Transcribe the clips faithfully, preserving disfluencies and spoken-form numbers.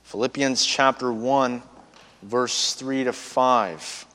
Philippians chapter one, verse three to five.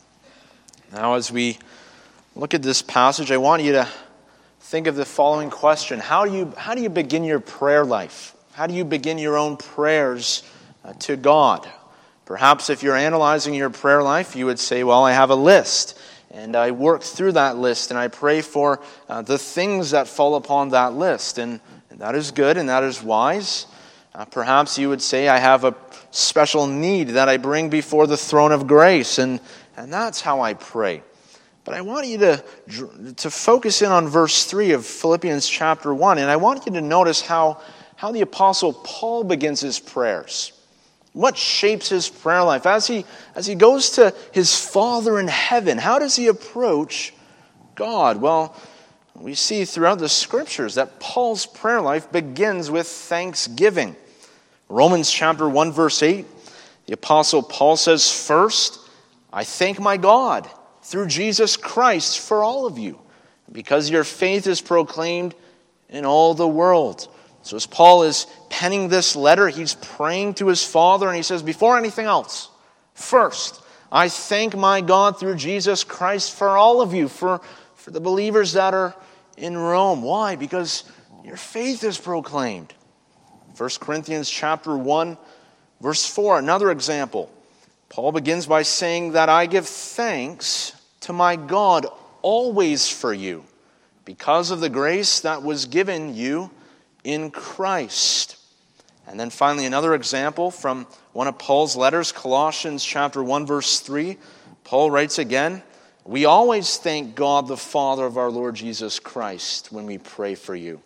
Now, as we look at this passage, I want you to think of the following question. How do you, how do you begin your prayer life? How do you begin your own prayers uh, to God? Perhaps if you're analyzing your prayer life, you would say, well, I have a list, and I work through that list, and I pray for uh, the things that fall upon that list, and, and that is good, and that is wise. Uh, perhaps you would say, I have a special need that I bring before the throne of grace, and, and that's how I pray. But I want you to, to focus in on verse three of Philippians chapter one, and I want you to notice how, how the Apostle Paul begins his prayers. What shapes his prayer life? As he, as he goes to his Father in heaven, how does he approach God? Well, we see throughout the Scriptures that Paul's prayer life begins with thanksgiving. Romans chapter one, verse eight, the Apostle Paul says, "First, I thank my God through Jesus Christ for all of you, because your faith is proclaimed in all the world." So as Paul is penning this letter, he's praying to his Father, and he says, before anything else, first, I thank my God through Jesus Christ for all of you, for, for the believers that are in Rome. Why? Because your faith is proclaimed. First Corinthians chapter one, verse four, another example. Paul begins by saying that I give thanks to my God always for you, because of the grace that was given you in Christ. And then finally another example from one of Paul's letters, Colossians chapter one, verse three. Paul writes again, we always thank God the Father of our Lord Jesus Christ when we pray for you.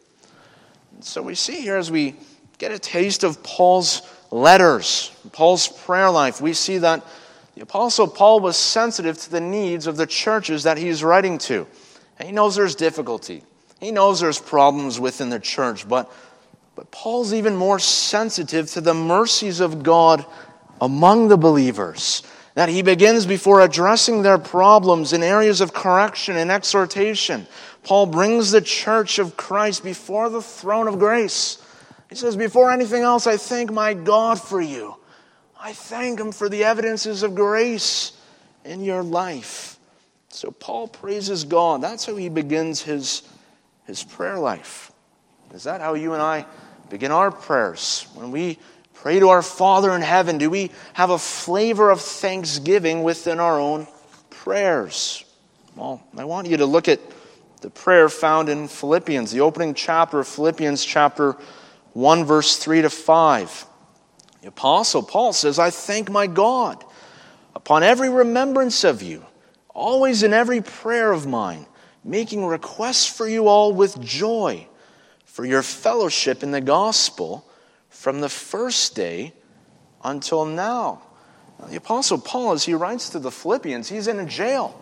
And so we see here as we get a taste of Paul's letters, Paul's prayer life, we see that the Apostle Paul was sensitive to the needs of the churches that he's writing to. And he knows there's difficulty. He knows there's problems within the church, but, but Paul's even more sensitive to the mercies of God among the believers. That he begins before addressing their problems in areas of correction and exhortation. Paul brings the church of Christ before the throne of grace. He says, before anything else, I thank my God for you. I thank him for the evidences of grace in your life. So Paul praises God. That's how he begins his, his prayer life. Is that how you and I begin our prayers? When we pray to our Father in heaven, do we have a flavor of thanksgiving within our own prayers? Well, I want you to look at the prayer found in Philippians, the opening chapter of Philippians chapter one, verse three to five. The Apostle Paul says, I thank my God upon every remembrance of you, always in every prayer of mine, making requests for you all with joy, for your fellowship in the gospel from the first day until now. Now the Apostle Paul, as he writes to the Philippians, he's in a jail.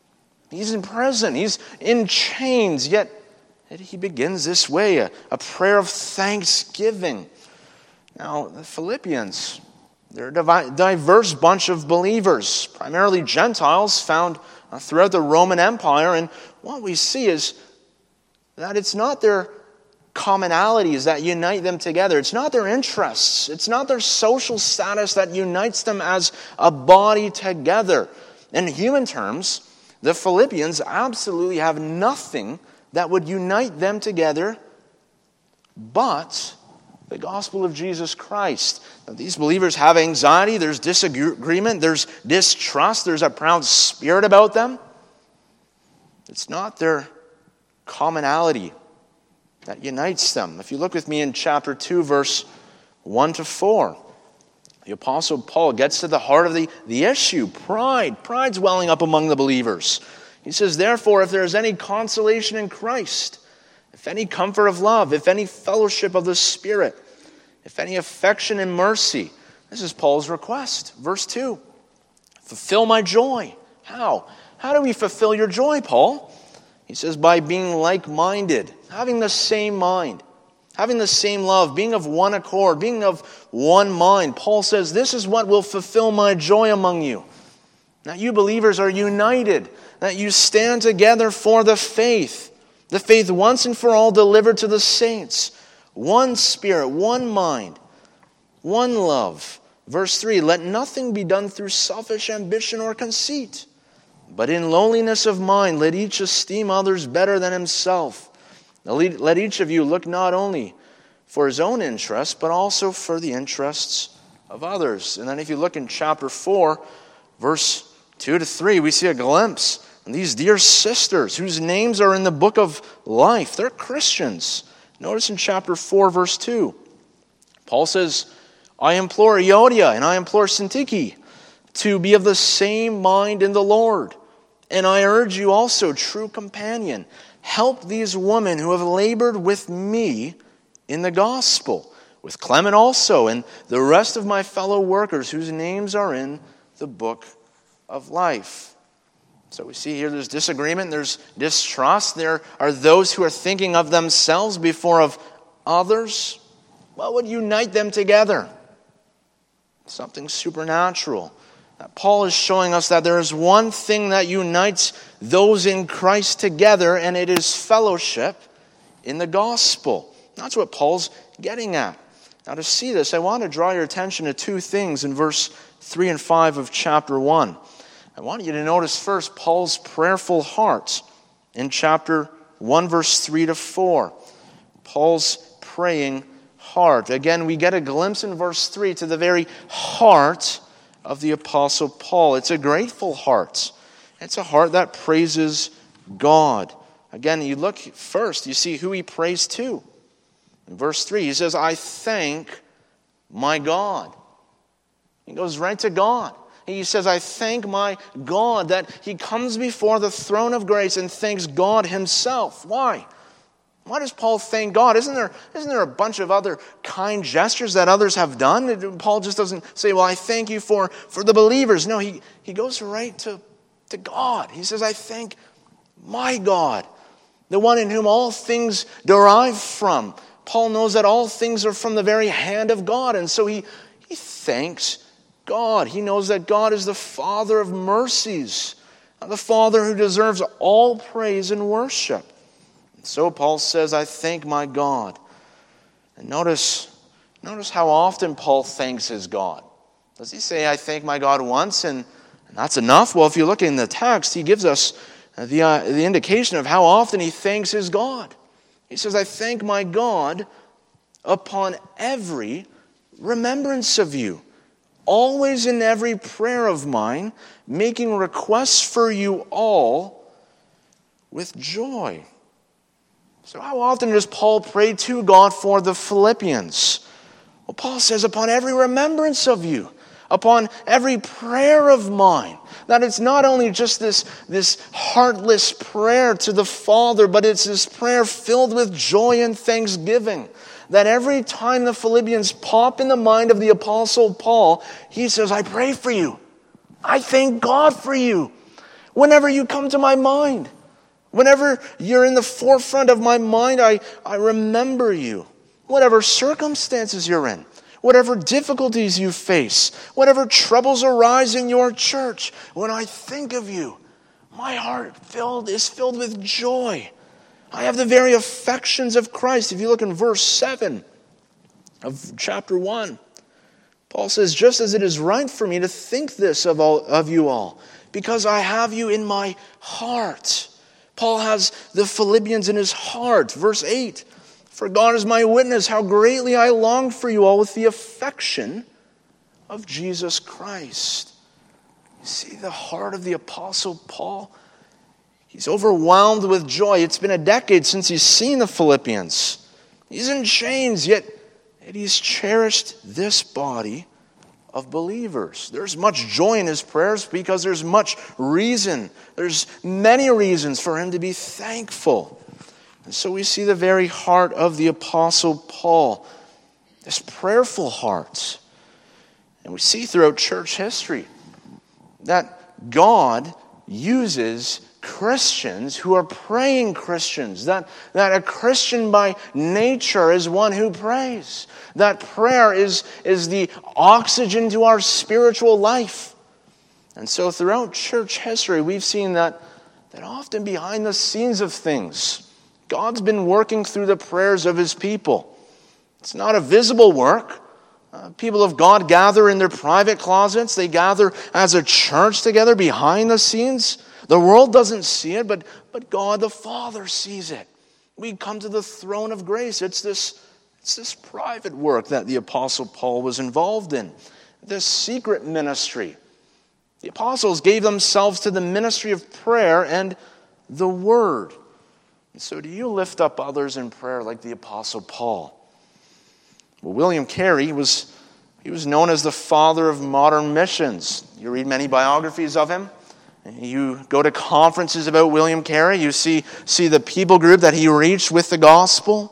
He's in prison. He's in chains, yet he begins this way, a, a prayer of thanksgiving. Now, the Philippians, they're a diverse bunch of believers, primarily Gentiles found throughout the Roman Empire. And what we see is that it's not their commonalities that unite them together. It's not their interests. It's not their social status that unites them as a body together. In human terms, the Philippians absolutely have nothing that would unite them together but the gospel of Jesus Christ. Now, these believers have anxiety, there's disagreement, there's distrust, there's a proud spirit about them. It's not their commonality that unites them. If you look with me in chapter two, verse one to four, the Apostle Paul gets to the heart of the, the issue, pride. Pride's welling up among the believers. He says, therefore, if there is any consolation in Christ, if any comfort of love, if any fellowship of the Spirit, if any affection and mercy. This is Paul's request. Verse two, fulfill my joy. How? How do we fulfill your joy, Paul? He says, by being like-minded, having the same mind, having the same love, being of one accord, being of one mind. Paul says, this is what will fulfill my joy among you. That you believers are united, that you stand together for the faith. The faith once and for all delivered to the saints. One spirit, one mind, one love, Verse three, let nothing be done through selfish ambition or conceit, but in lowliness of mind let each esteem others better than himself. Let each of you look not only for his own interests, but also for the interests of others. And then if you look in chapter four, verse two to three, we see a glimpse of these dear sisters whose names are in the book of life. They're Christians. Notice in chapter four, verse two, Paul says, I implore Euodia and I implore Syntyche to be of the same mind in the Lord. And I urge you also, true companion, help these women who have labored with me in the gospel, with Clement also, and the rest of my fellow workers whose names are in the book of life. So we see here there's disagreement, there's distrust. There are those who are thinking of themselves before of others. What would unite them together? Something supernatural. Paul is showing us that there is one thing that unites those in Christ together, and it is fellowship in the gospel. That's what Paul's getting at. Now to see this, I want to draw your attention to two things in verse three and five of chapter one. I want you to notice first Paul's prayerful heart in chapter one, verse three to four. Paul's praying heart. Again, we get a glimpse in verse three to the very heart of the Apostle Paul. It's a grateful heart. It's a heart that praises God. Again, you look first, you see who he prays to. In verse three, he says, I thank my God. He goes right to God. He says, I thank my God, that he comes before the throne of grace and thanks God himself. Why? Why does Paul thank God? Isn't there, isn't there a bunch of other kind gestures that others have done? Paul just doesn't say, well, I thank you for, for the believers. No, he, he goes right to, to God. He says, I thank my God, the one in whom all things derive from. Paul knows that all things are from the very hand of God, and so he, he thanks God. He knows that God is the Father of mercies, the Father who deserves all praise and worship. So Paul says, I thank my God. And notice, notice how often Paul thanks his God. Does he say, I thank my God once and, and that's enough? Well, if you look in the text, he gives us the, uh, the indication of how often he thanks his God. He says, I thank my God upon every remembrance of you, always in every prayer of mine, making requests for you all with joy. So how often does Paul pray to God for the Philippians? Well, Paul says, upon every remembrance of you, upon every prayer of mine. That it's not only just this, this heartless prayer to the Father, but it's this prayer filled with joy and thanksgiving. That every time the Philippians pop in the mind of the Apostle Paul, he says, I pray for you. I thank God for you. Whenever you come to my mind, whenever you're in the forefront of my mind, I, I remember you. Whatever circumstances you're in, whatever difficulties you face, whatever troubles arise in your church, when I think of you, my heart filled is filled with joy. I have the very affections of Christ. If you look in verse seven of chapter one, Paul says, just as it is right for me to think this of all of you all, because I have you in my heart. Paul has the Philippians in his heart. Verse eight, for God is my witness, how greatly I long for you all with the affection of Jesus Christ. You see the heart of the Apostle Paul? He's overwhelmed with joy. It's been a decade since he's seen the Philippians. He's in chains, yet, yet he's cherished this body of believers. There's much joy in his prayers because there's much reason. There's many reasons for him to be thankful. And so we see the very heart of the Apostle Paul, this prayerful heart. And we see throughout church history that God uses Christians who are praying Christians. That, that a Christian by nature is one who prays. That prayer is, is the oxygen to our spiritual life. And so throughout church history, we've seen that, that often behind the scenes of things, God's been working through the prayers of his people. It's not a visible work, Uh, people of God gather in their private closets. They gather as a church together behind the scenes. The world doesn't see it, but, but God the Father sees it. We come to the throne of grace. It's this, it's this private work that the Apostle Paul was involved in, this secret ministry. The apostles gave themselves to the ministry of prayer and the Word. And so do you lift up others in prayer like the Apostle Paul? Well, William Carey was he was known as the father of modern missions. You read many biographies of him. You go to conferences about William Carey. You see, see the people group that he reached with the gospel.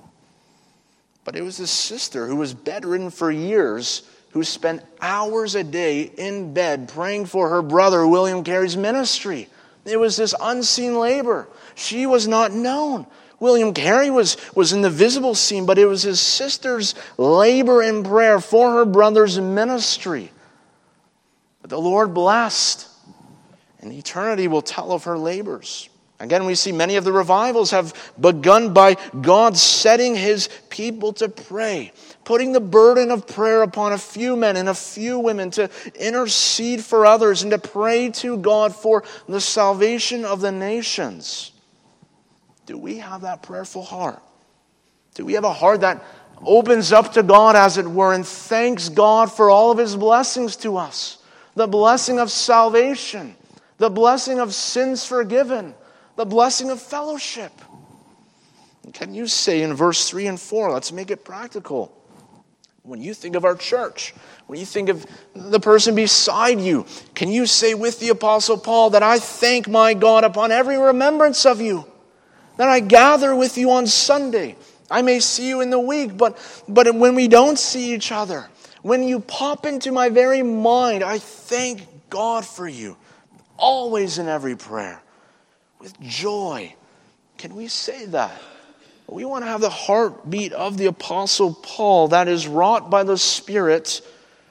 But it was his sister who was bedridden for years, who spent hours a day in bed praying for her brother William Carey's ministry. It was this unseen labor. She was not known. William Carey was, was in the visible scene, but it was his sister's labor in prayer for her brother's ministry. But the Lord blessed, and eternity will tell of her labors. Again, we see many of the revivals have begun by God setting His people to pray, putting the burden of prayer upon a few men and a few women to intercede for others and to pray to God for the salvation of the nations. Do we have that prayerful heart? Do we have a heart that opens up to God, as it were, and thanks God for all of His blessings to us? The blessing of salvation, the blessing of sins forgiven, the blessing of fellowship. Can you say in verse three and four, let's make it practical. When you think of our church, when you think of the person beside you, can you say with the Apostle Paul that I thank my God upon every remembrance of you? That I gather with you on Sunday. I may see you in the week, but, but when we don't see each other, when you pop into my very mind, I thank God for you. Always in every prayer. With joy. Can we say that? We want to have the heartbeat of the Apostle Paul that is wrought by the Spirit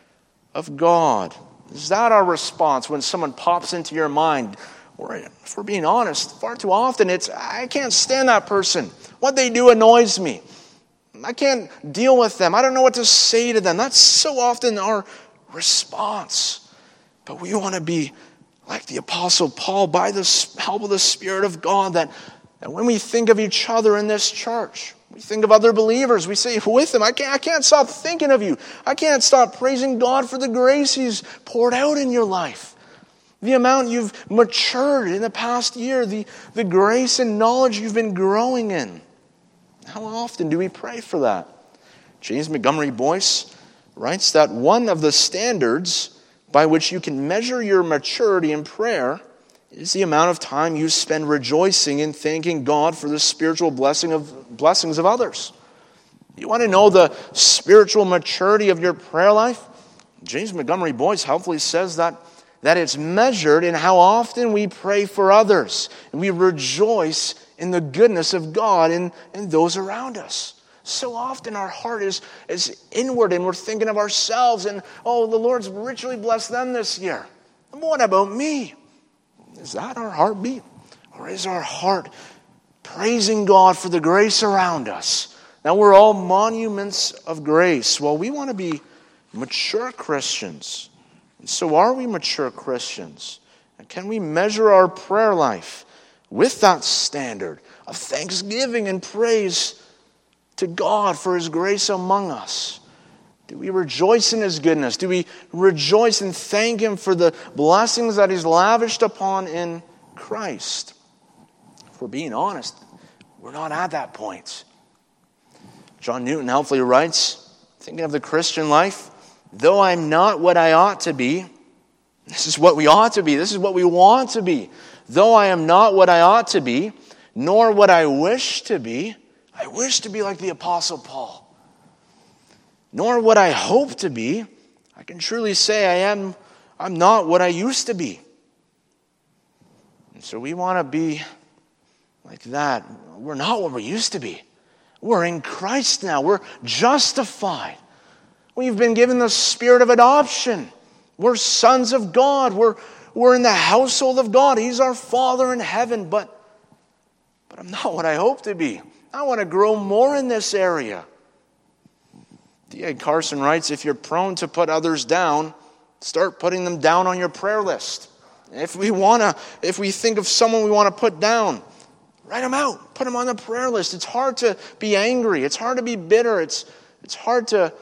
of God. Is that our response when someone pops into your mind? Or if we're being honest, far too often it's, I can't stand that person. What they do annoys me. I can't deal with them. I don't know what to say to them. That's so often our response. But we want to be like the Apostle Paul, by the help of the Spirit of God, that, that when we think of each other in this church, we think of other believers, we say with them, I can't, I can't stop thinking of you. I can't stop praising God for the grace He's poured out in your life. The amount you've matured in the past year, the, the grace and knowledge you've been growing in. How often do we pray for that? James Montgomery Boyce writes that one of the standards by which you can measure your maturity in prayer is the amount of time you spend rejoicing and thanking God for the spiritual blessing of blessings of others. You want to know the spiritual maturity of your prayer life? James Montgomery Boyce helpfully says that that it's measured in how often we pray for others. And we rejoice in the goodness of God in, in those around us. So often our heart is, is inward and we're thinking of ourselves and, oh, the Lord's richly blessed them this year. And what about me? Is that our heartbeat? Or is our heart praising God for the grace around us? Now we're all monuments of grace. Well, we want to be mature Christians. And so are we mature Christians? And can we measure our prayer life with that standard of thanksgiving and praise to God for His grace among us? Do we rejoice in His goodness? Do we rejoice and thank Him for the blessings that He's lavished upon in Christ? If we're being honest, we're not at that point. John Newton helpfully writes, thinking of the Christian life, though I'm not what I ought to be, this is what we ought to be, this is what we want to be. Though I am not what I ought to be, nor what I wish to be, I wish to be like the Apostle Paul. Nor what I hope to be, I can truly say I am, I'm not what I used to be. And so we want to be like that. We're not what we used to be. We're in Christ now. We're justified. We've been given the spirit of adoption. We're sons of God. We're, we're in the household of God. He's our Father in heaven. But, but I'm not what I hope to be. I want to grow more in this area. D A Carson writes, if you're prone to put others down, start putting them down on your prayer list. If we want to, if we think of someone we want to put down, write them out. Put them on the prayer list. It's hard to be angry. It's hard to be bitter. It's, it's hard to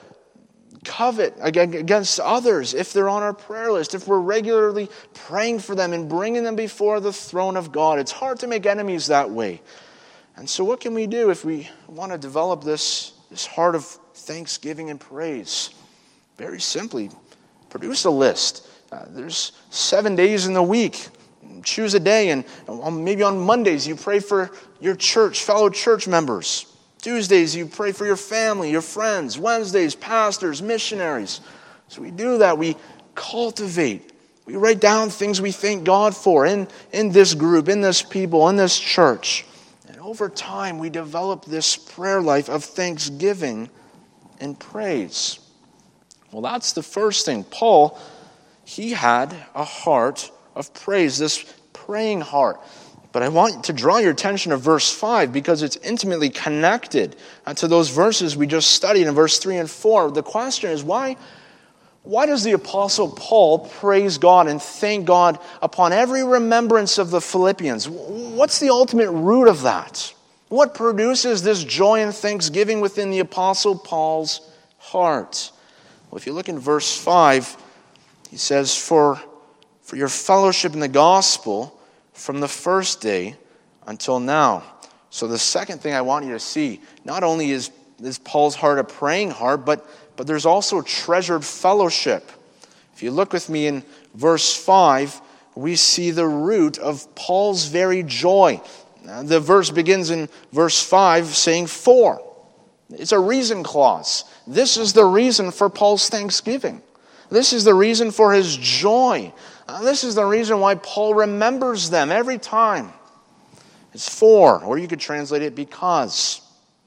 covet against others if they're on our prayer list, if we're regularly praying for them and bringing them before the throne of God. It's hard to make enemies that way. And so what can we do if we want to develop this, this heart of thanksgiving and praise? Very simply, produce a list. Uh, there's seven days in the week. Choose a day, and maybe on Mondays you pray for your church, fellow church members. Tuesdays you pray for your family, your friends. Wednesdays, pastors, missionaries. So we do that. We cultivate. We write down things we thank God for in, in this group, in this people, in this church. And over time we develop this prayer life of thanksgiving and praise. Well, that's the first thing. Paul, he had a heart of praise, this praying heart. But I want to draw your attention to verse five because it's intimately connected to those verses we just studied in verse three and four. The question is, why, why does the Apostle Paul praise God and thank God upon every remembrance of the Philippians? What's the ultimate root of that? What produces this joy and thanksgiving within the Apostle Paul's heart? Well, if you look in verse five, he says, for, for your fellowship in the gospel from the first day until now. So the second thing I want you to see, not only is, is Paul's heart a praying heart, but, but there's also treasured fellowship. If you look with me in verse five, we see the root of Paul's very joy. Now, the verse begins in verse five saying for. It's a reason clause. This is the reason for Paul's thanksgiving. This is the reason for his joy. Uh, this is the reason why Paul remembers them every time. It's for, or you could translate it because.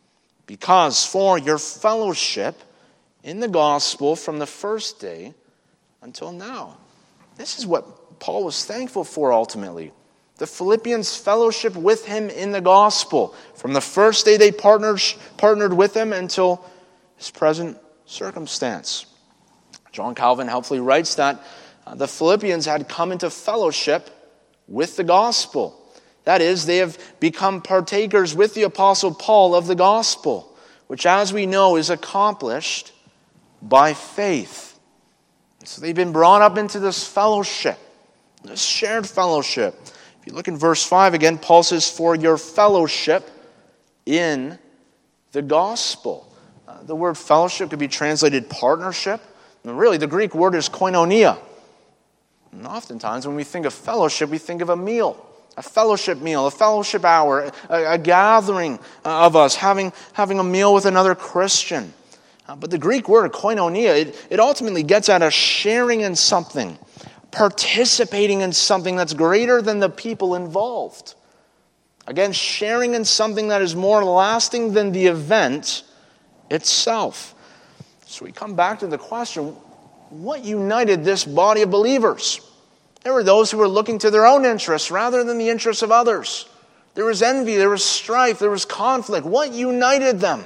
Because for your fellowship in the gospel from the first day until now. This is what Paul was thankful for ultimately. The Philippians' fellowship with him in the gospel. From the first day they partnered, partnered with him until his present circumstance. John Calvin helpfully writes that uh, the Philippians had come into fellowship with the gospel. That is, they have become partakers with the Apostle Paul of the gospel, which as we know is accomplished by faith. So they've been brought up into this fellowship, this shared fellowship. If you look in verse five again, Paul says, for your fellowship in the gospel. Uh, the word fellowship could be translated partnership. And really, the Greek word is koinonia. And oftentimes, when we think of fellowship, we think of a meal, a fellowship meal, a fellowship hour, a, a gathering of us, having, having a meal with another Christian. Uh, but the Greek word, koinonia, it, it ultimately gets at us sharing in something, participating in something that's greater than the people involved. Again, sharing in something that is more lasting than the event itself. So we come back to the question, what united this body of believers? There were those who were looking to their own interests rather than the interests of others. There was envy, there was strife, there was conflict. What united them?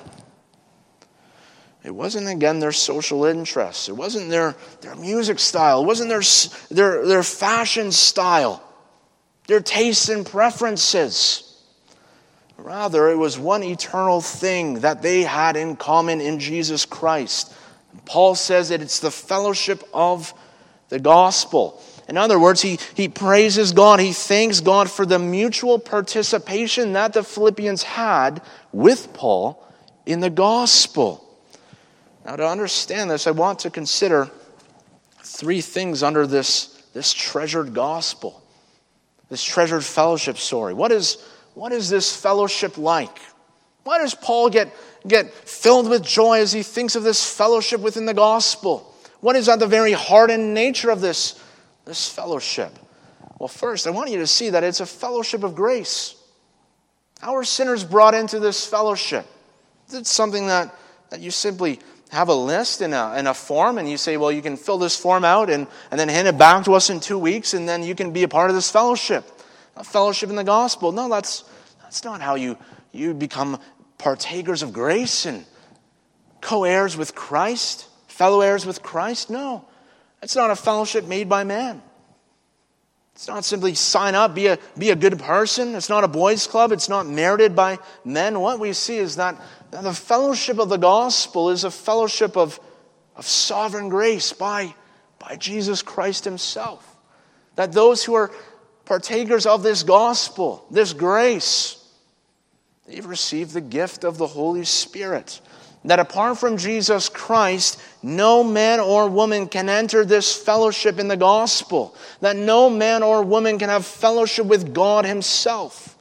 It wasn't, again, their social interests. It wasn't their, their music style. It wasn't their, their, their fashion style, their tastes and preferences. Rather, it was one eternal thing that they had in common in Jesus Christ. And Paul says that it's the fellowship of the gospel. In other words, he, he praises God. He thanks God for the mutual participation that the Philippians had with Paul in the gospel. Now, to understand this, I want to consider three things under this, this treasured gospel, this treasured fellowship story. What is What is this fellowship like? Why does Paul get, get filled with joy as he thinks of this fellowship within the gospel? What is at the very heart and nature of this, this fellowship? Well, first, I want you to see that it's a fellowship of grace. How are sinners brought into this fellowship? Is it something that, that you simply have a list in a, in a form and you say, well, you can fill this form out and, and then hand it back to us in two weeks and then you can be a part of this fellowship? A fellowship in the gospel. No, that's that's not how you, you become partakers of grace and co-heirs with Christ, fellow heirs with Christ? No, it's not a fellowship made by man. It's not simply sign up, be a, be a good person. It's not a boys' club. It's not merited by men. What we see is that the fellowship of the gospel is a fellowship of, of sovereign grace by, by Jesus Christ himself. That those who are partakers of this gospel, this grace, they've received the gift of the Holy Spirit. That apart from Jesus Christ, no man or woman can enter this fellowship in the gospel. That no man or woman can have fellowship with God himself.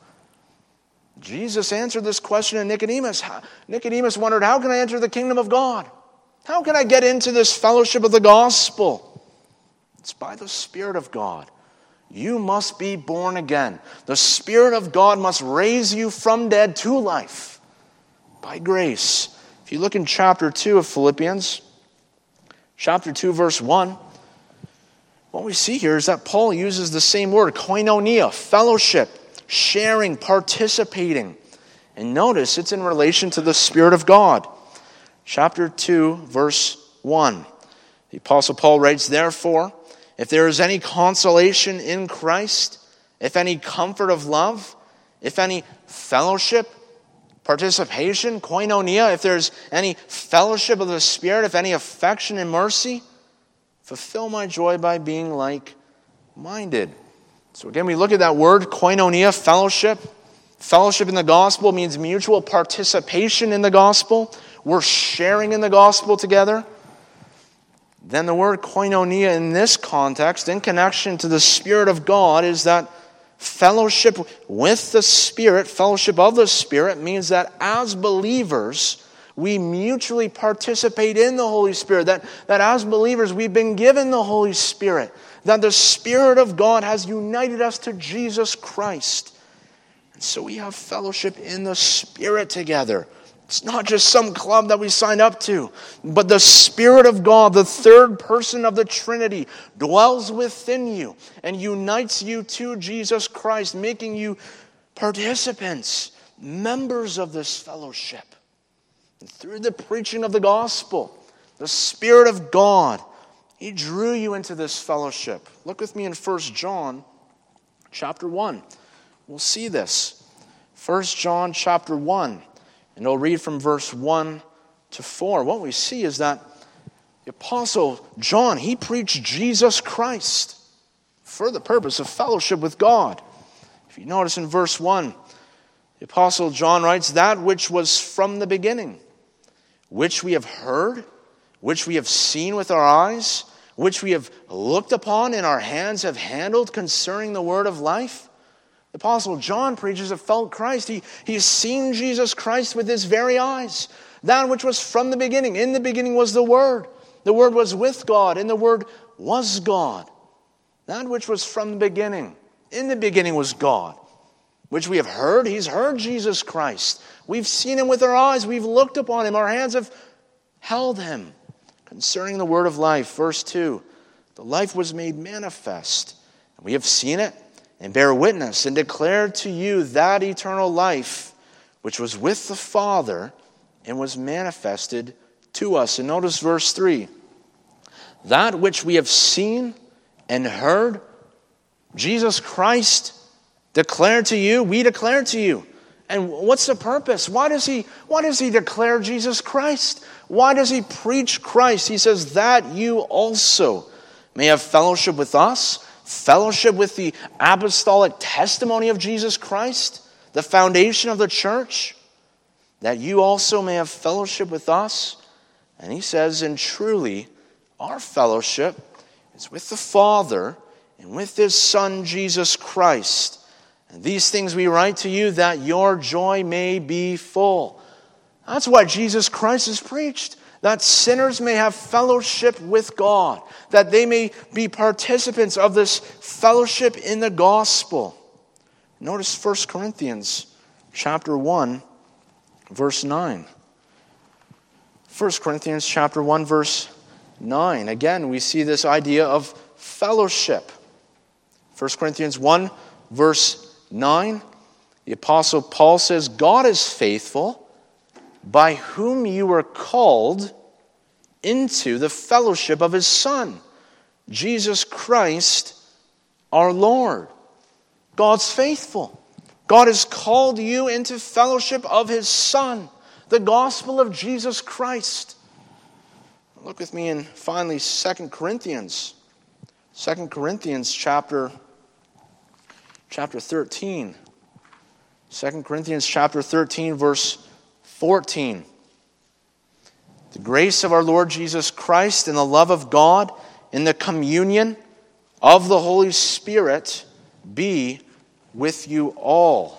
Jesus answered this question to Nicodemus. Nicodemus wondered, how can I enter the kingdom of God? How can I get into this fellowship of the gospel? It's by the Spirit of God. You must be born again. The Spirit of God must raise you from dead to life by grace. If you look in chapter two of Philippians, chapter two, verse one, what we see here is that Paul uses the same word, koinonia, fellowship, sharing, participating. And notice it's in relation to the Spirit of God. Chapter two, verse one. The Apostle Paul writes, therefore, if there is any consolation in Christ, if any comfort of love, if any fellowship, participation, koinonia, if there's any fellowship of the Spirit, if any affection and mercy, fulfill my joy by being like-minded. So again, we look at that word, koinonia, fellowship. Fellowship in the gospel means mutual participation in the gospel. We're sharing in the gospel together. Then the word koinonia in this context, in connection to the Spirit of God, is that fellowship with the Spirit, fellowship of the Spirit, means that as believers, we mutually participate in the Holy Spirit. That, that as believers, we've been given the Holy Spirit. That the Spirit of God has united us to Jesus Christ. And so we have fellowship in the Spirit together. It's not just some club that we signed up to, but the Spirit of God, the third person of the Trinity, dwells within you and unites you to Jesus Christ, making you participants, members of this fellowship. And through the preaching of the gospel, the Spirit of God, He drew you into this fellowship. Look with me in First John chapter one. We'll see this. First John chapter one. And I'll read from verse one to four. What we see is that the Apostle John, he preached Jesus Christ for the purpose of fellowship with God. If you notice in verse one, the Apostle John writes, that which was from the beginning, which we have heard, which we have seen with our eyes, which we have looked upon and our hands have handled concerning the word of life. The Apostle John preaches have felt Christ. He, he's seen Jesus Christ with his very eyes. That which was from the beginning. In the beginning was the Word. The Word was with God, and the Word was God. That which was from the beginning. In the beginning was God. Which we have heard. He's heard Jesus Christ. We've seen him with our eyes. We've looked upon him. Our hands have held him. Concerning the word of life, verse two. The life was made manifest. And we have seen it. And bear witness and declare to you that eternal life which was with the Father and was manifested to us. And notice verse three. That which we have seen and heard, Jesus Christ declared to you, we declare to you. And what's the purpose? Why does he, why does he declare Jesus Christ? Why does he preach Christ? He says that you also may have fellowship with us. Fellowship with the apostolic testimony of Jesus Christ, the foundation of the church, that you also may have fellowship with us. And he says, and truly, our fellowship is with the Father and with his Son, Jesus Christ. And these things we write to you that your joy may be full. That's why Jesus Christ is preached. That sinners may have fellowship with God. That they may be participants of this fellowship in the gospel. Notice First Corinthians chapter one, verse nine. First Corinthians chapter one, verse nine. Again, we see this idea of fellowship. First Corinthians one, verse nine. The Apostle Paul says, God is faithful, by whom you were called into the fellowship of his Son, Jesus Christ our Lord. God's faithful. God has called you into fellowship of his Son, the gospel of Jesus Christ. Look with me in, finally, Second Corinthians. Second Corinthians chapter, chapter thirteen. Second Corinthians chapter thirteen, verse fourteen. The grace of our Lord Jesus Christ and the love of God and the communion of the Holy Spirit be with you all.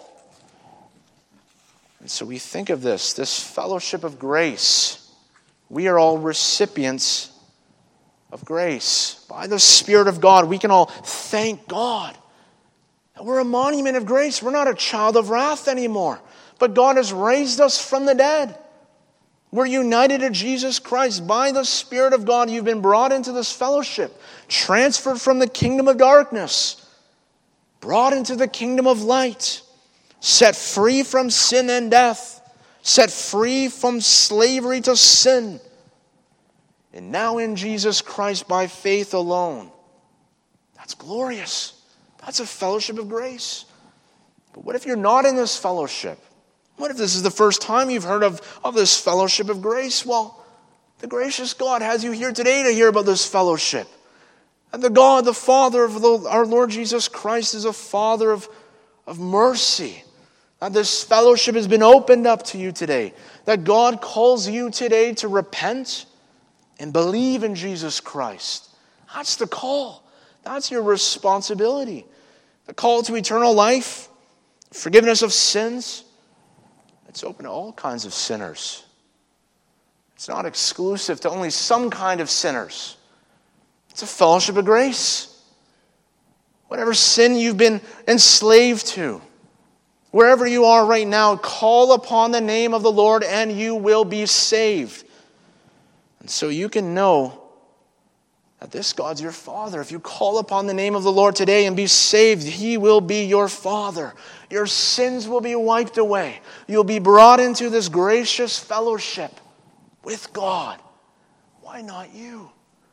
And so we think of this, this fellowship of grace. We are all recipients of grace. By the Spirit of God, we can all thank God that we're a monument of grace. We're not a child of wrath anymore, but God has raised us from the dead. We're united to Jesus Christ. By the Spirit of God, you've been brought into this fellowship, transferred from the kingdom of darkness, brought into the kingdom of light, set free from sin and death, set free from slavery to sin, and now in Jesus Christ by faith alone. That's glorious. That's a fellowship of grace. But what if you're not in this fellowship? What if this is the first time you've heard of, of this fellowship of grace? Well, the gracious God has you here today to hear about this fellowship. And the God, the Father of the, our Lord Jesus Christ, is a Father of, of mercy. That this fellowship has been opened up to you today. That God calls you today to repent and believe in Jesus Christ. That's the call. That's your responsibility. The call to eternal life, forgiveness of sins. It's open to all kinds of sinners. It's not exclusive to only some kind of sinners. It's a fellowship of grace. Whatever sin you've been enslaved to, wherever you are right now, call upon the name of the Lord and you will be saved. And so you can know that this God's your Father. If you call upon the name of the Lord today and be saved, He will be your Father. Your sins will be wiped away. You'll be brought into this gracious fellowship with God. Why not you?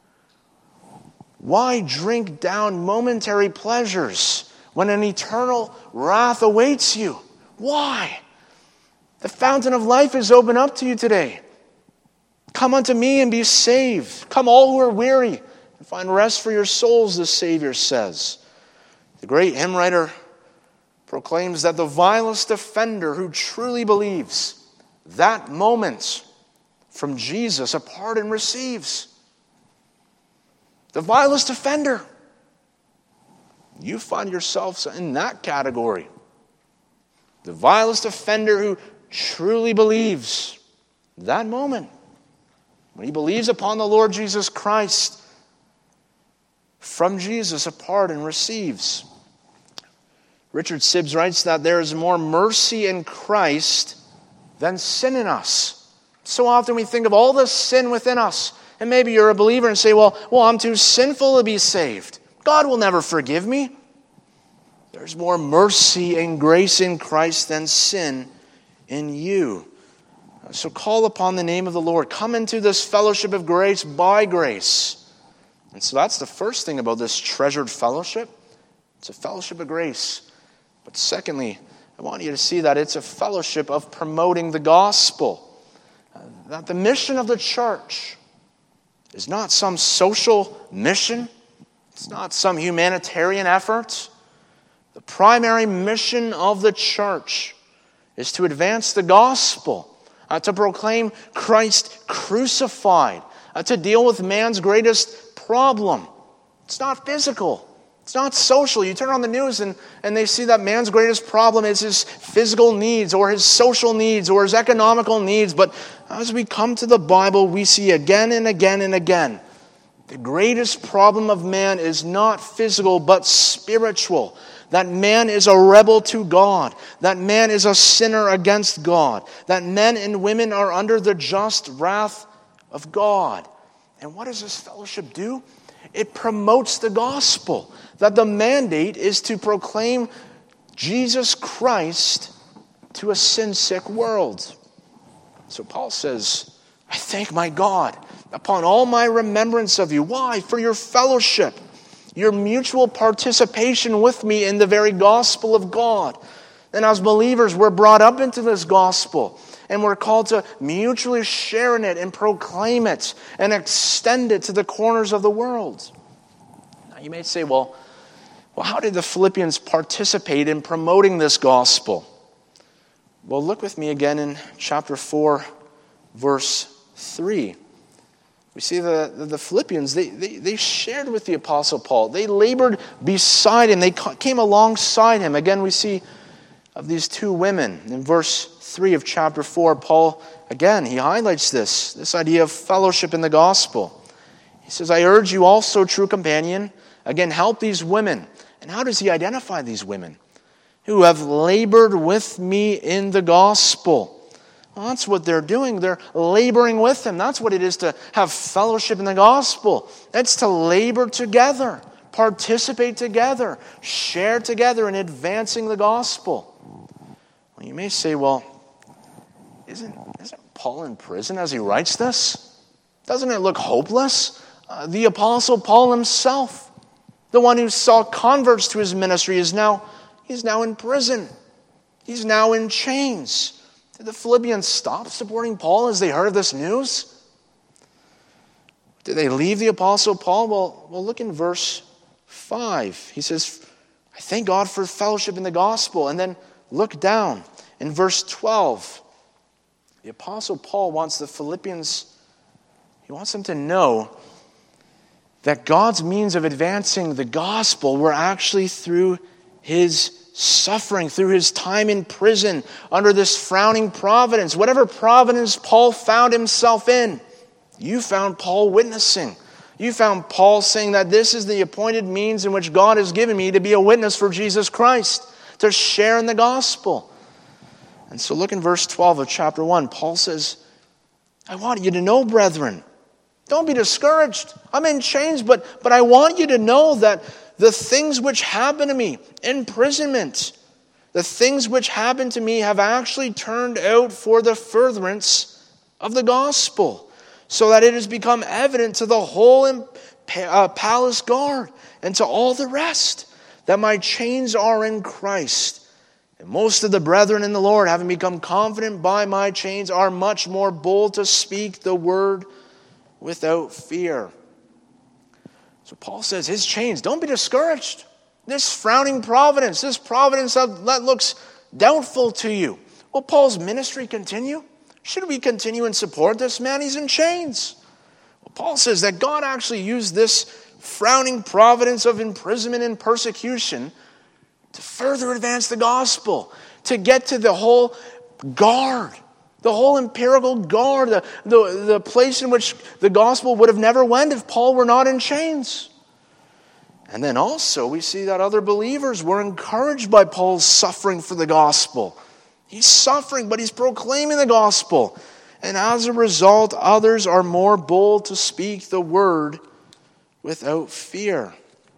Why drink down momentary pleasures when an eternal wrath awaits you? Why? The fountain of life is open up to you today. Come unto me and be saved. Come all who are weary and find rest for your souls, the Savior says. The great hymn writer proclaims that the vilest offender who truly believes, that moment from Jesus a pardon receives. The vilest offender. You find yourselves in that category. The vilest offender who truly believes, that moment, when he believes upon the Lord Jesus Christ, from Jesus a pardon receives. Richard Sibbes writes that there is more mercy in Christ than sin in us. So often we think of all the sin within us, and maybe you're a believer and say, well, well, I'm too sinful to be saved. God will never forgive me. There's more mercy and grace in Christ than sin in you. So call upon the name of the Lord. Come into this fellowship of grace by grace. And so that's the first thing about this treasured fellowship. It's a fellowship of grace. But secondly, I want you to see that it's a fellowship of promoting the gospel. That the mission of the church is not some social mission. It's not some humanitarian effort. The primary mission of the church is to advance the gospel, uh, to proclaim Christ crucified, uh, to deal with man's greatest problem. It's not physical. It's not social. You turn on the news and, and they see that man's greatest problem is his physical needs or his social needs or his economical needs. But as we come to the Bible, we see again and again and again, the greatest problem of man is not physical but spiritual. That man is a rebel to God. That man is a sinner against God. That men and women are under the just wrath of God. And what does this fellowship do? It promotes the gospel. That the mandate is to proclaim Jesus Christ to a sin-sick world. So Paul says, I thank my God upon all my remembrance of you. Why? For your fellowship, your mutual participation with me in the very gospel of God. And as believers, we're brought up into this gospel, and we're called to mutually share in it and proclaim it and extend it to the corners of the world. Now you may say, well, well, how did the Philippians participate in promoting this gospel? Well, look with me again in chapter four, verse three. We see the, the, the Philippians, they, they, they shared with the Apostle Paul. They labored beside him. They came alongside him. Again, we see of these two women. In verse three of chapter four, Paul, again, he highlights this, this idea of fellowship in the gospel. He says, I urge you also, true companion, again, help these women. And how does he identify these women? Who have labored with me in the gospel. Well, that's what they're doing. They're laboring with him. That's what it is to have fellowship in the gospel. That's to labor together, participate together, share together in advancing the gospel. Well, you may say, well, isn't, isn't Paul in prison as he writes this? Doesn't it look hopeless? Uh, the Apostle Paul himself, the one who saw converts to his ministry, is now he's now in prison. He's now in chains. Did the Philippians stop supporting Paul as they heard this news? Did they leave the Apostle Paul? Well, well, look in verse five. He says, I thank God for fellowship in the gospel. And then look down in verse twelve. The Apostle Paul wants the Philippians, he wants them to know that God's means of advancing the gospel were actually through his suffering, through his time in prison under this frowning providence. Whatever providence Paul found himself in, you found Paul witnessing. You found Paul saying that this is the appointed means in which God has given me to be a witness for Jesus Christ, to share in the gospel. And so look in verse twelve of chapter one. Paul says, I want you to know, brethren, don't be discouraged. I'm in chains, but, but I want you to know that the things which happened to me, imprisonment, the things which happened to me have actually turned out for the furtherance of the gospel, so that it has become evident to the whole uh, palace guard and to all the rest that my chains are in Christ. And most of the brethren in the Lord, having become confident by my chains, are much more bold to speak the word without fear. So Paul says his chains, don't be discouraged. This frowning providence, this providence that looks doubtful to you. Will Paul's ministry continue? Should we continue and support this man? He's in chains. Well, Paul says that God actually used this frowning providence of imprisonment and persecution to further advance the gospel, to get to the whole guard, the whole imperial guard, the, the, the place in which the gospel would have never went if Paul were not in chains. And then also we see that other believers were encouraged by Paul's suffering for the gospel. He's suffering, but he's proclaiming the gospel. And as a result, others are more bold to speak the word without fear.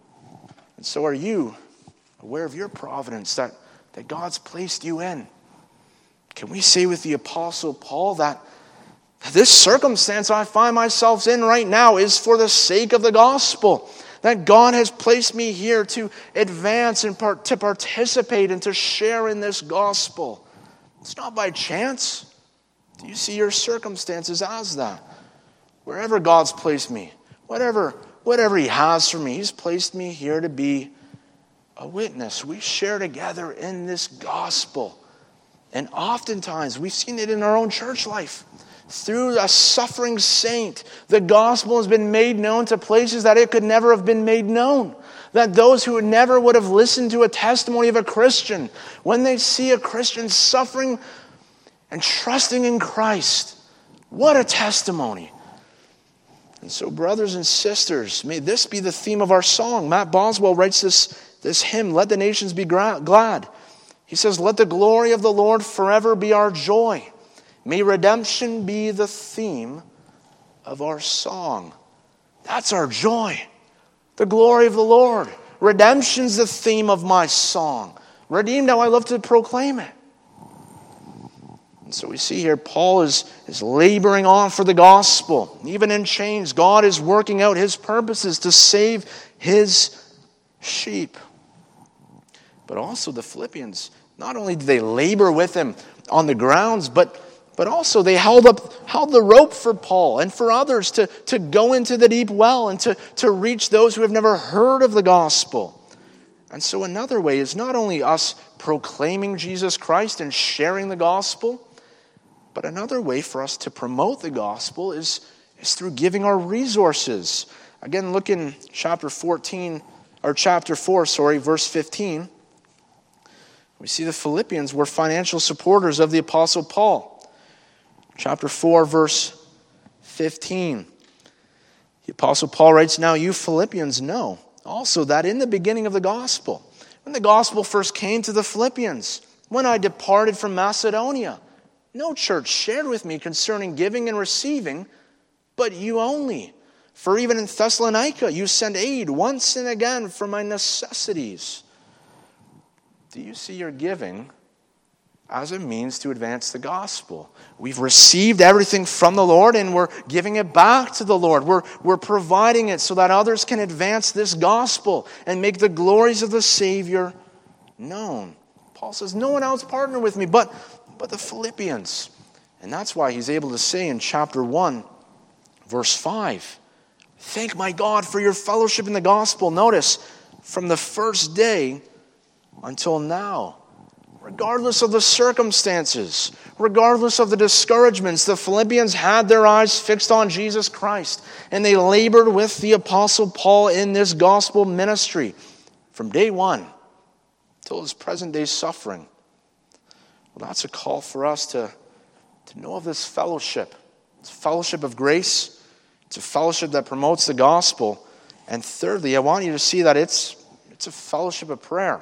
And so are you aware of your providence that, that God's placed you in? Can we say with the Apostle Paul that this circumstance I find myself in right now is for the sake of the gospel? That God has placed me here to advance and part, to participate and to share in this gospel. It's not by chance. Do you see your circumstances as that? Wherever God's placed me, whatever, whatever He has for me, He's placed me here to be a witness. We share together in this gospel. And oftentimes, we've seen it in our own church life. Through a suffering saint, the gospel has been made known to places that it could never have been made known. That those who never would have listened to a testimony of a Christian, when they see a Christian suffering and trusting in Christ, what a testimony. And so, brothers and sisters, may this be the theme of our song. Matt Boswell writes this, this hymn, Let the Nations Be Glad. He says, let the glory of the Lord forever be our joy. May redemption be the theme of our song. That's our joy. The glory of the Lord. Redemption's the theme of my song. Redeemed, now I love to proclaim it. And so we see here Paul is, is laboring on for the gospel. Even in chains, God is working out his purposes to save his sheep. But also the Philippians, not only did they labor with him on the grounds, but, but also they held up held the rope for Paul and for others to, to go into the deep well and to, to reach those who have never heard of the gospel. And so another way is not only us proclaiming Jesus Christ and sharing the gospel, but another way for us to promote the gospel is, is through giving our resources. Again, look in chapter fourteen, or chapter four, sorry, verse fifteen. We see the Philippians were financial supporters of the Apostle Paul. Chapter four, verse fifteen. The Apostle Paul writes, "Now you Philippians know also that in the beginning of the gospel, when the gospel first came to the Philippians, when I departed from Macedonia, no church shared with me concerning giving and receiving, but you only. For even in Thessalonica you sent aid once and again for my necessities." Do you see your giving as a means to advance the gospel? We've received everything from the Lord and we're giving it back to the Lord. We're, we're providing it so that others can advance this gospel and make the glories of the Savior known. Paul says, no one else partnered with me but, but the Philippians. And that's why he's able to say in chapter one, verse five, "Thank my God for your fellowship in the gospel." Notice, from the first day until now, regardless of the circumstances, regardless of the discouragements, the Philippians had their eyes fixed on Jesus Christ, and they labored with the Apostle Paul in this gospel ministry from day one till his present day suffering. Well, that's a call for us to, to know of this fellowship. It's a fellowship of grace. It's a fellowship that promotes the gospel. And thirdly, I want you to see that it's, it's a fellowship of prayer.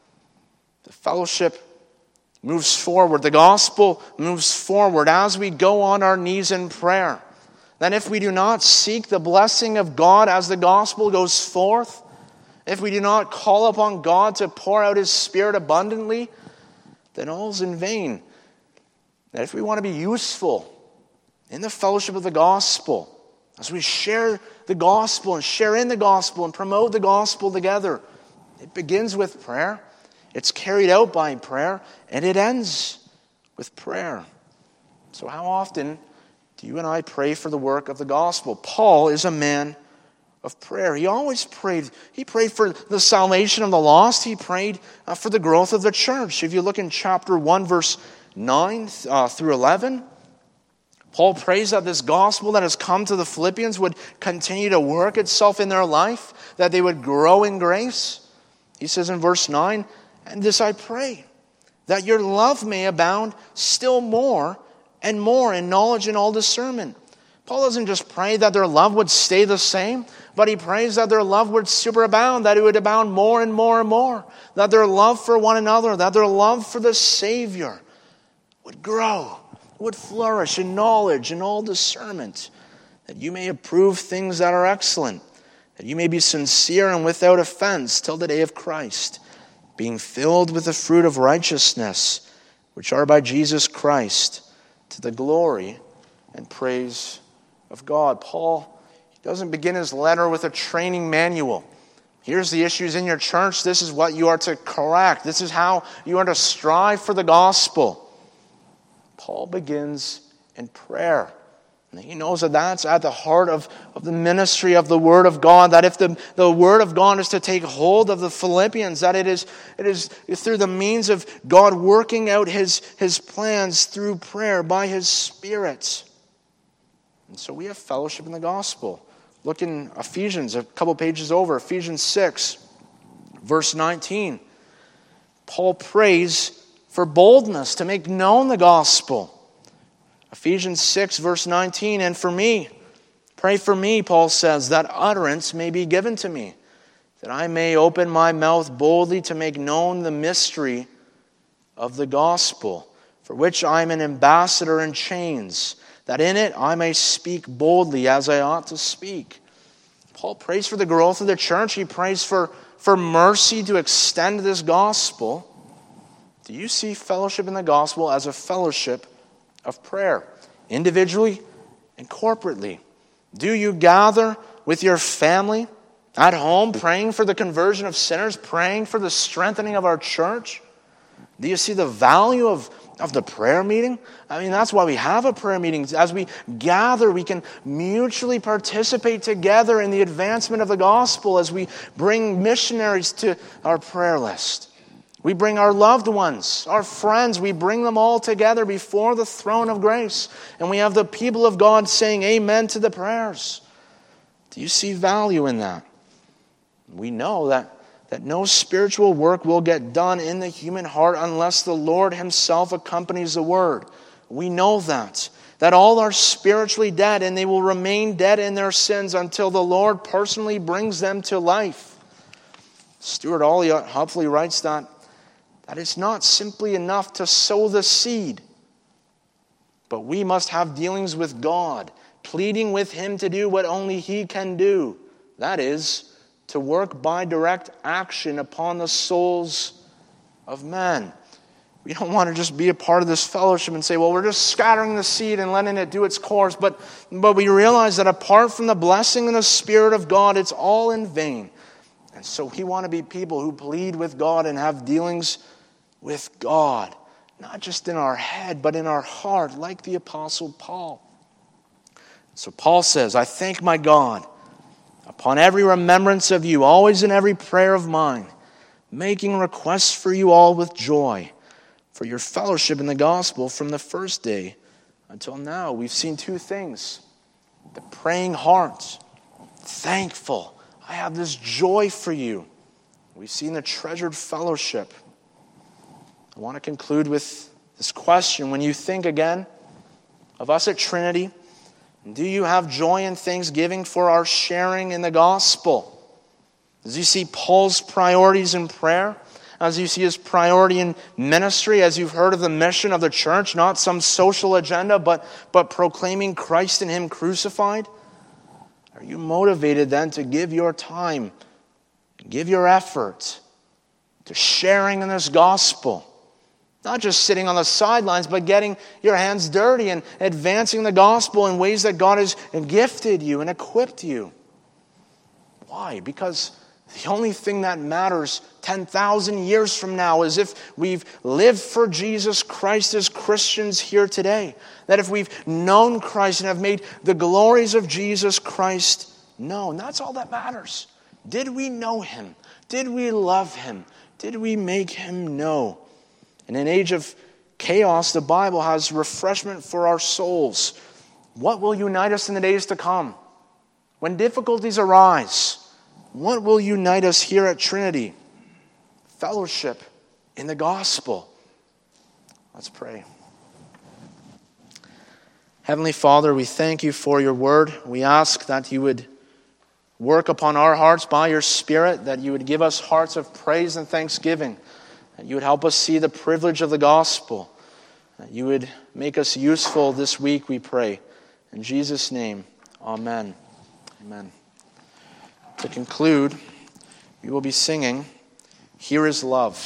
The fellowship moves forward. The gospel moves forward as we go on our knees in prayer. Then if we do not seek the blessing of God as the gospel goes forth, if we do not call upon God to pour out his Spirit abundantly, then all is in vain. That if we want to be useful in the fellowship of the gospel, as we share the gospel and share in the gospel and promote the gospel together, it begins with prayer. It's carried out by prayer, and it ends with prayer. So how often do you and I pray for the work of the gospel? Paul is a man of prayer. He always prayed. He prayed for the salvation of the lost. He prayed uh, for the growth of the church. If you look in chapter one, verse nine uh, through eleven, Paul prays that this gospel that has come to the Philippians would continue to work itself in their life, that they would grow in grace. He says in verse nine, "And this I pray, that your love may abound still more and more in knowledge and all discernment." Paul doesn't just pray that their love would stay the same, but he prays that their love would superabound, that it would abound more and more and more, that their love for one another, that their love for the Savior would grow, would flourish in knowledge and all discernment, that you may approve things that are excellent, that you may be sincere and without offense till the day of Christ, being filled with the fruit of righteousness, which are by Jesus Christ, to the glory and praise of God. Paul, he doesn't begin his letter with a training manual. Here's the issues in your church. This is what you are to correct. This is how you are to strive for the gospel. Paul begins in prayer. And he knows that that's at the heart of, of the ministry of the Word of God. That if the, the Word of God is to take hold of the Philippians, that it is, it is through the means of God working out his, his plans through prayer by his Spirit. And so we have fellowship in the gospel. Look in Ephesians, a couple pages over, Ephesians six, verse nineteen. Paul prays for boldness to make known the gospel. Ephesians six, verse nineteen, "And for me, pray for me," Paul says, "that utterance may be given to me, that I may open my mouth boldly to make known the mystery of the gospel, for which I am an ambassador in chains, that in it I may speak boldly as I ought to speak." Paul prays for the growth of the church. He prays for, for mercy to extend this gospel. Do you see fellowship in the gospel as a fellowship of prayer, individually and corporately? Do you gather with your family at home, praying for the conversion of sinners, praying for the strengthening of our church? Do you see the value of, of the prayer meeting? I mean, that's why we have a prayer meeting. As we gather, we can mutually participate together in the advancement of the gospel as we bring missionaries to our prayer list. We bring our loved ones, our friends, we bring them all together before the throne of grace. And we have the people of God saying amen to the prayers. Do you see value in that? We know that, that no spiritual work will get done in the human heart unless the Lord himself accompanies the word. We know that. That all are spiritually dead and they will remain dead in their sins until the Lord personally brings them to life. Stuart Olliott helpfully writes that, that it's not simply enough to sow the seed, but we must have dealings with God, pleading with him to do what only he can do. That is, to work by direct action upon the souls of men. We don't want to just be a part of this fellowship and say, well, we're just scattering the seed and letting it do its course. But, but we realize that apart from the blessing and the Spirit of God, it's all in vain. And so we want to be people who plead with God and have dealings with God. Not just in our head, but in our heart, like the Apostle Paul. So Paul says, I thank my God upon every remembrance of you, always in every prayer of mine, making requests for you all with joy, for your fellowship in the gospel from the first day until now. We've seen two things. The praying heart, thankful. I have this joy for you. We've seen the treasured fellowship. I want to conclude with this question. When you think again of us at Trinity, do you have joy and thanksgiving for our sharing in the gospel? As you see Paul's priorities in prayer, as you see his priority in ministry, as you've heard of the mission of the church, not some social agenda, but, but proclaiming Christ and him crucified, are you motivated then to give your time, give your effort to sharing in this gospel? Not just sitting on the sidelines, but getting your hands dirty and advancing the gospel in ways that God has gifted you and equipped you. Why? Because the only thing that matters ten thousand years from now is if we've lived for Jesus Christ as Christians here today. That if we've known Christ and have made the glories of Jesus Christ known. That's all that matters. Did we know him? Did we love him? Did we make him know? In an age of chaos, the Bible has refreshment for our souls. What will unite us in the days to come? When difficulties arise, what will unite us here at Trinity? Fellowship in the gospel. Let's pray. Heavenly Father, we thank you for your word. We ask that you would work upon our hearts by your Spirit, that you would give us hearts of praise and thanksgiving, that you would help us see the privilege of the gospel, that you would make us useful this week, we pray. In Jesus' name, amen. Amen. To conclude, we will be singing, Here is Love.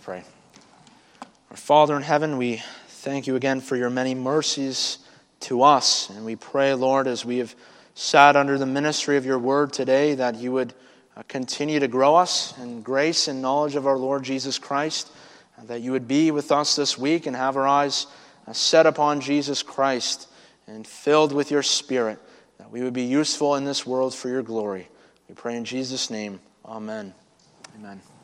pray. Our Father in heaven, we thank you again for your many mercies to us. And we pray, Lord, as we have sat under the ministry of your word today, that you would uh, continue to grow us in grace and knowledge of our Lord Jesus Christ, and that you would be with us this week and have our eyes uh, set upon Jesus Christ and filled with your Spirit, that we would be useful in this world for your glory. We pray in Jesus' name. Amen. Amen.